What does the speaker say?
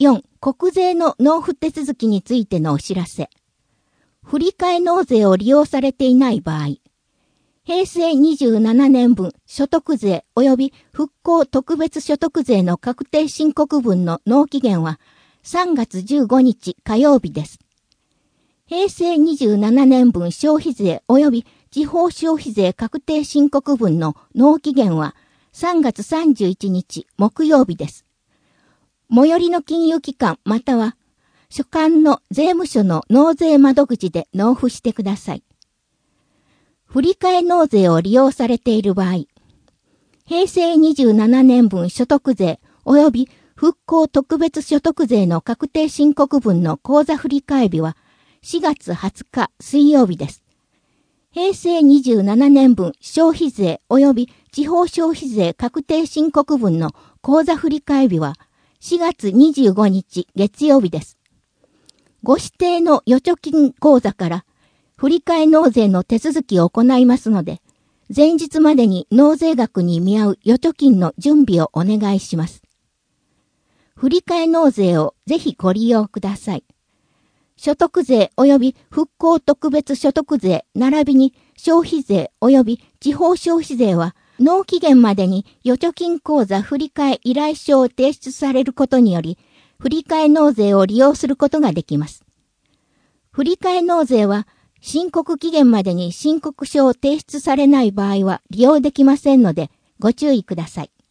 4、国税の納付手続きについてのお知らせ。振替納税を利用されていない場合、平成27年分所得税及び復興特別所得税の確定申告分の納期限は3月15日火曜日です。平成27年分消費税及び地方消費税確定申告分の納期限は3月31日木曜日です。最寄りの金融機関または所管の税務署の納税窓口で納付してください。振替納税を利用されている場合、平成27年分所得税及び復興特別所得税の確定申告分の口座振替日は4月20日水曜日です。平成27年分消費税及び地方消費税確定申告分の口座振替日は4月25日月曜日です。ご指定の預貯金口座から振替納税の手続きを行いますので、前日までに納税額に見合う預貯金の準備をお願いします。振替納税をぜひご利用ください。所得税及び復興特別所得税並びに消費税及び地方消費税は納期限までに預貯金口座振替依頼書を提出されることにより、振替納税を利用することができます。振替納税は申告期限までに申告書を提出されない場合は利用できませんのでご注意ください。